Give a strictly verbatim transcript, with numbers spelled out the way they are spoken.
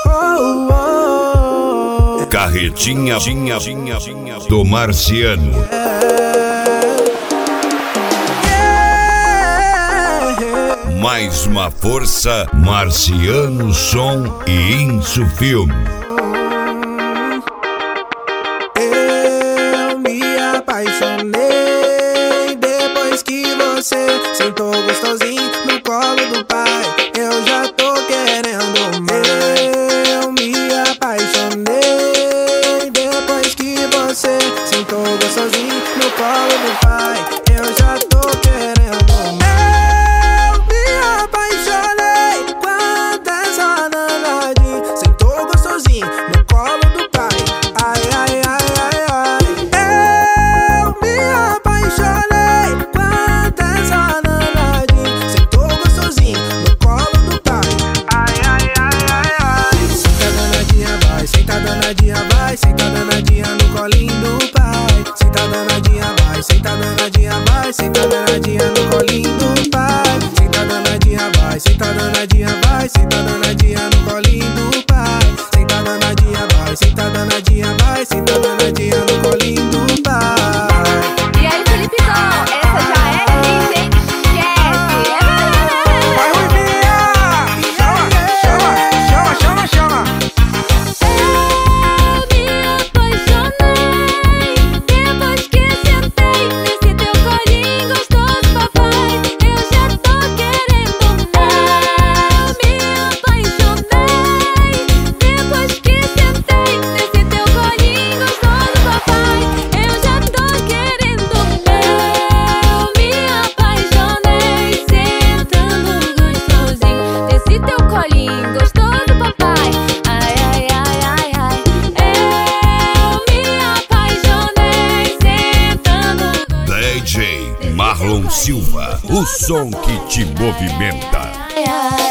Carretinha do Marciano. Mais uma força, Marciano Som e Inso Filme. Eu me apaixonei depois que você sentou gostosinho no colo do pai. Eu já tô querendo mais. Eu me apaixonei depois que você sentou gostosinho no colo do pai. Eu já tô querendo mais. Vai, senta danadinha no colinho do pai. Senta danadinha, vai, senta danadinha, vai, senta danadinha no colinho do pai. Senta danadinha, vai, senta danadinha, vai, senta danadinha no colinho do pai. Senta danadinha, vai, senta danadinha, vai, senta danadinha no colinho do pai. E aí, Felipe Tom, essa já é hit, hein? Esquece! Vai, Ruivinha! Chama, chama, chama, chama, chama. Marlon Silva, o som que te movimenta.